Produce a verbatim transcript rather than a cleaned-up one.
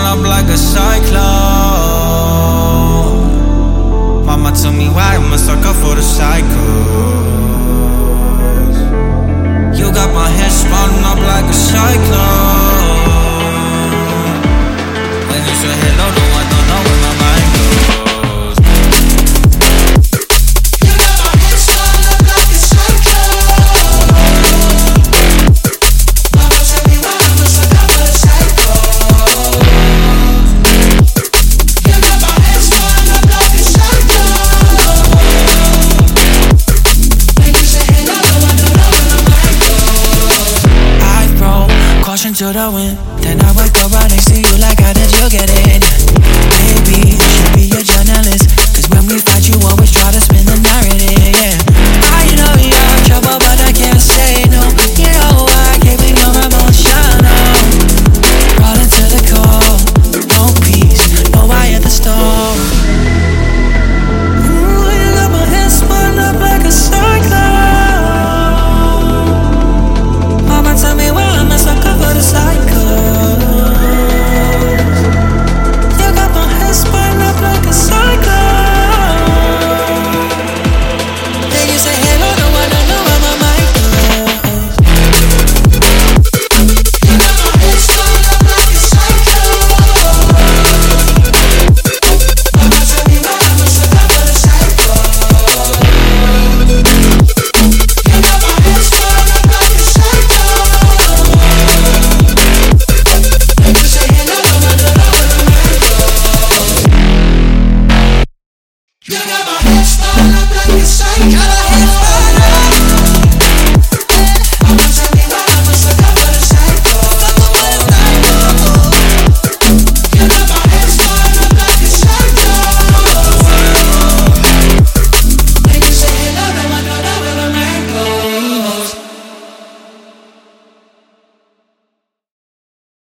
up like a cyclone. Mama told me why I'm a sucker for the cycles. You got my head spun up like a cyclone. When you say hello, no, I don't know where my mind goes. You got my head spun up like a cyclone. Mama told me why I'm a sucker for the cycles. You got my head spun up like a cyclone. When you say hello, no, I don't know where my mind goes. I throw caution to the wind, then I wake up right next to you like how did you get in? Baby, should be a journalist.